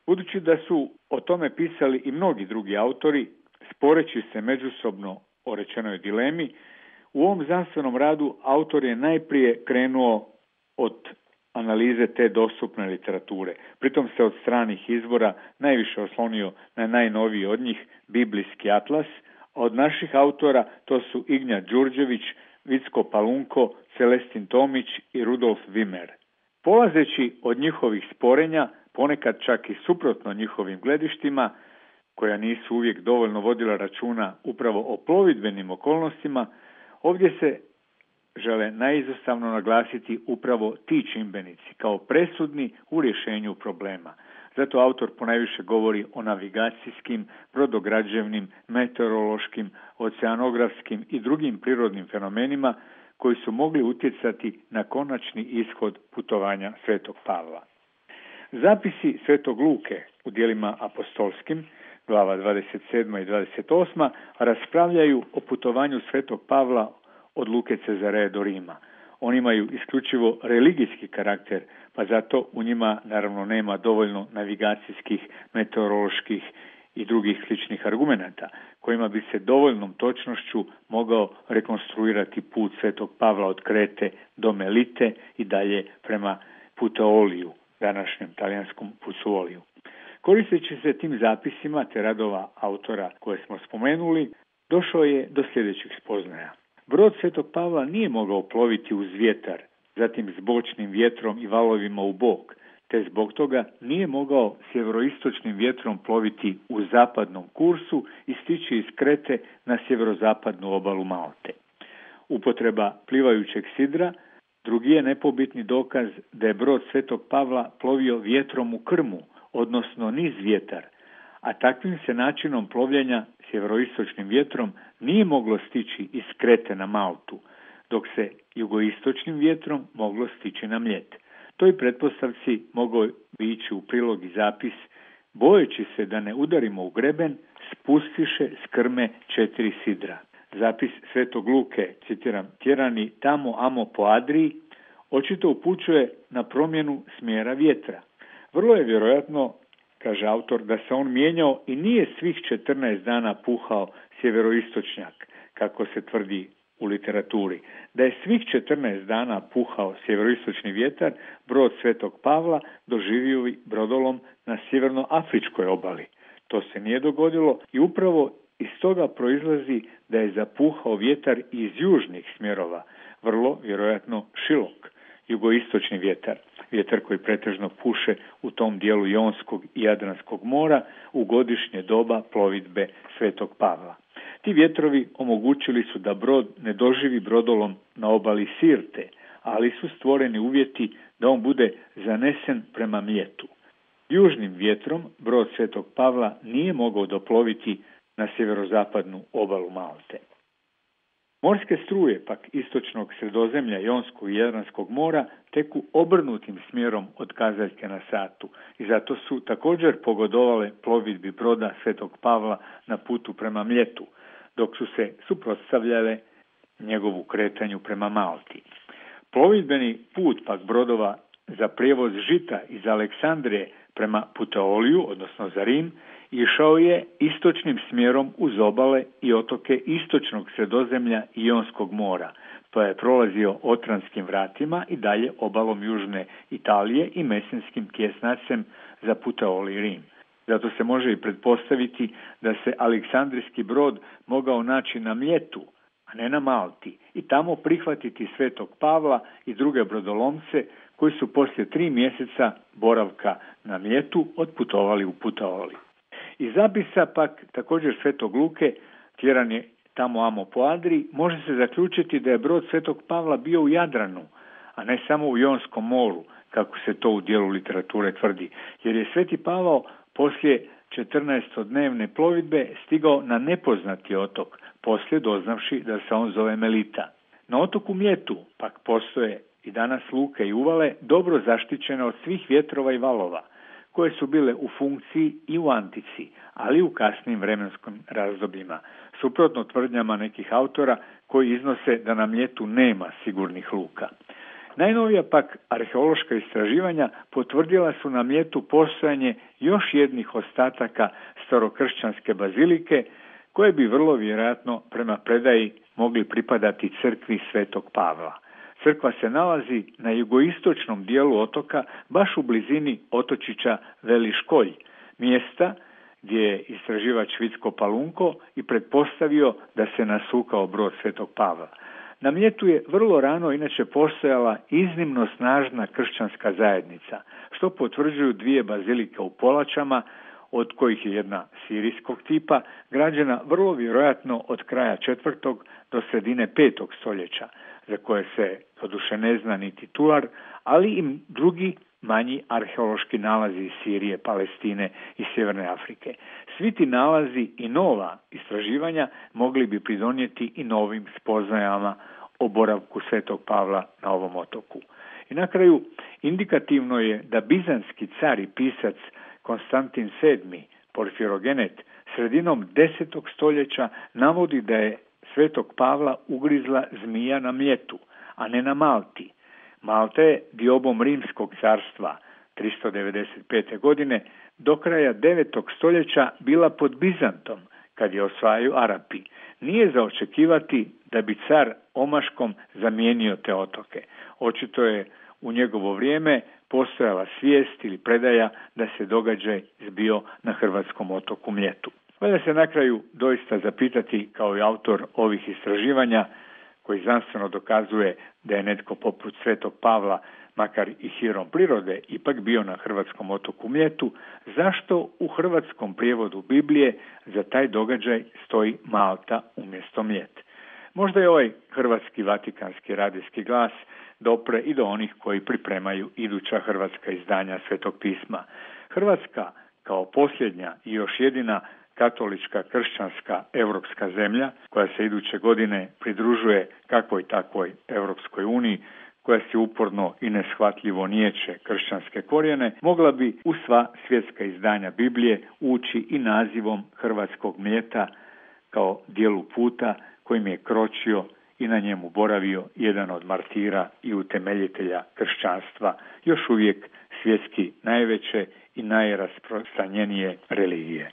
Budući da su o tome pisali i mnogi drugi autori, sporeći se međusobno o rečenoj dilemi, u ovom znanstvenom radu autor je najprije krenuo od analize te dostupne literature. Pritom se od stranih izvora najviše oslonio na najnoviji od njih, Biblijski atlas, a od naših autora to su Ignja Đurđević, Vicko Palunko, Celestin Tomić i Rudolf Wimmer. Polazeći od njihovih sporenja, ponekad čak i suprotno njihovim gledištima, koja nisu uvijek dovoljno vodila računa upravo o plovidbenim okolnostima, ovdje se žele naizostavno naglasiti upravo ti čimbenici kao presudni u rješenju problema. Zato autor ponajviše govori o navigacijskim, brodograđevnim, meteorološkim, oceanografskim i drugim prirodnim fenomenima koji su mogli utjecati na konačni ishod putovanja Svetog Pavla. Zapisi Svetog Luke u djelima apostolskim, glava 27. i 28. raspravljaju o putovanju Svetog Pavla od Luke Cezareje do Rima. Oni imaju isključivo religijski karakter, pa zato u njima naravno nema dovoljno navigacijskih, meteoroloških i drugih sličnih argumenata, kojima bi se dovoljnom točnošću mogao rekonstruirati put Svetog Pavla od Krete do Melite i dalje prema Puteoliju, današnjem talijanskom Pucuoliju. Koristeći se tim zapisima te radova autora koje smo spomenuli, došao je do sljedećih spoznaja. Brod Svetog Pavla nije mogao ploviti uz vjetar, zatim s bočnim vjetrom i valovima u bok, te zbog toga nije mogao sjeveroistočnim vjetrom ploviti u zapadnom kursu i stići iz Krete na sjeverozapadnu obalu Malte. Upotreba plivajućeg sidra drugi je nepobitni dokaz da je brod Svetog Pavla plovio vjetrom u krmu, odnosno niz vjetar, a takvim se načinom plovljenja sjeveroistočnim vjetrom nije moglo stići iz Krete na Maltu, dok se jugoistočnim vjetrom moglo stići na Mljet. Toj pretpostavci mogao bi ići u prilog i zapis: bojeći se da ne udarimo u greben, spustiše s krme 4 sidra. Zapis Svetog Luke, citiram, tjerani tamo amo po Adriji, očito upućuje na promjenu smjera vjetra. Vrlo je vjerojatno, kaže autor, da se on mijenjao i nije svih 14 dana puhao sjeveroistočnjak, kako se tvrdi u literaturi. Da je svih 14 dana puhao sjeveroistočni vjetar, brod Svetog Pavla doživio brodolom na sjevernoafričkoj obali. To se nije dogodilo i upravo iz toga proizlazi da je zapuhao vjetar iz južnih smjerova, vrlo vjerojatno šilok, jugoistočni vjetar, vjetar koji pretežno puše u tom dijelu Jonskog i Jadranskog mora u godišnje doba plovidbe Svetog Pavla. Ti vjetrovi omogućili su da brod ne doživi brodolom na obali Sirte, ali su stvoreni uvjeti da on bude zanesen prema Mljetu. Južnim vjetrom brod Svetog Pavla nije mogao doploviti na sjeverozapadnu obalu Malte. Morske struje pak istočnog Sredozemlja, Jonskog i Jadranskog mora teku obrnutim smjerom od kazaljke na satu i zato su također pogodovale plovidbi broda Svetog Pavla na putu prema Mljetu, dok su se suprotstavljale njegovu kretanju prema Malti. Plovidbeni put pak brodova za prijevoz žita iz Aleksandrije prema Puteoliju, odnosno za Rim, išao je istočnim smjerom uz obale i otoke istočnog Sredozemlja i Jonskog mora, pa je prolazio Otranskim vratima i dalje obalom južne Italije i Mesinskim tjesnacem za Puteoli i Rim. Zato se može i pretpostaviti da se Aleksandrijski brod mogao naći na Mljetu, a ne na Malti, i tamo prihvatiti Svetog Pavla i druge brodolomce koji su poslije 3 mjeseca boravka na Mljetu otputovali u Puteoli. Iz zapisa pak također Svetog Luke, tjeran je tamo amo po Adriji, može se zaključiti da je brod Svetog Pavla bio u Jadranu, a ne samo u Jonskom moru, kako se to u dijelu literature tvrdi, jer je Sveti Pavao poslije 14-dnevne plovidbe stigao na nepoznati otok, poslije doznavši da se on zove Melita. Na otoku Mljetu pak postoje i danas luke i uvale dobro zaštićene od svih vjetrova i valova, koje su bile u funkciji i u antici, ali i u kasnim vremenskim razdobljima, suprotno tvrdnjama nekih autora koji iznose da na Mljetu nema sigurnih luka. Najnovija pak arheološka istraživanja potvrdila su na Mljetu postojanje još jednih ostataka starokršćanske bazilike, koje bi vrlo vjerojatno prema predaji mogli pripadati crkvi Svetog Pavla. Crkva se nalazi na jugoistočnom dijelu otoka, baš u blizini otočića Veli Školj, mjesta gdje je istraživač Vicko Palunko i pretpostavio da se nasukao brod Svetog Pavla. Na Mljetu je vrlo rano inače postojala iznimno snažna kršćanska zajednica, što potvrđuju dvije bazilike u Polačama, od kojih je jedna sirijskog tipa, građena vrlo vjerojatno od kraja 4. do sredine 5. stoljeća, za koje se doduše ne zna ni titular, ali i drugi manji arheološki nalazi iz Sirije, Palestine i Sjeverne Afrike. Svi ti nalazi i nova istraživanja mogli bi pridonijeti i novim spoznajama o boravku Svetog Pavla na ovom otoku. I na kraju, indikativno je da bizanski car i pisac Konstantin VII, Porfirogenet, sredinom 10. stoljeća navodi da je Svetog Pavla ugrizla zmija na Mljetu, a ne na Malti. Malta je diobom Rimskog carstva 395. godine do kraja 9. stoljeća bila pod Bizantom, kad je osvajaju Arapi. Nije za očekivati da bi car omaškom zamijenio te otoke. Očito je u njegovo vrijeme postojala svijest ili predaja da se događaj zbio na hrvatskom otoku Mljetu. Valja se na kraju doista zapitati, kao i autor ovih istraživanja, koji znanstveno dokazuje da je netko poput Svetog Pavla, makar i hirom prirode, ipak bio na hrvatskom otoku Mljetu, zašto u hrvatskom prijevodu Biblije za taj događaj stoji Malta umjesto Mljet. Možda je ovaj hrvatski vatikanski radijski glas dopre i do onih koji pripremaju iduća hrvatska izdanja Svetog pisma. Hrvatska, kao posljednja i još jedina katolička kršćanska europska zemlja, koja se iduće godine pridružuje kakvoj takvoj Europskoj uniji, koja se uporno i neshvatljivo niječe kršćanske korijene, mogla bi u sva svjetska izdanja Biblije ući i nazivom hrvatskog Mljeta kao dijelu puta kojim je kročio i na njemu boravio jedan od martira i utemeljitelja kršćanstva, još uvijek svjetski najveće i najrasprostranjenije religije.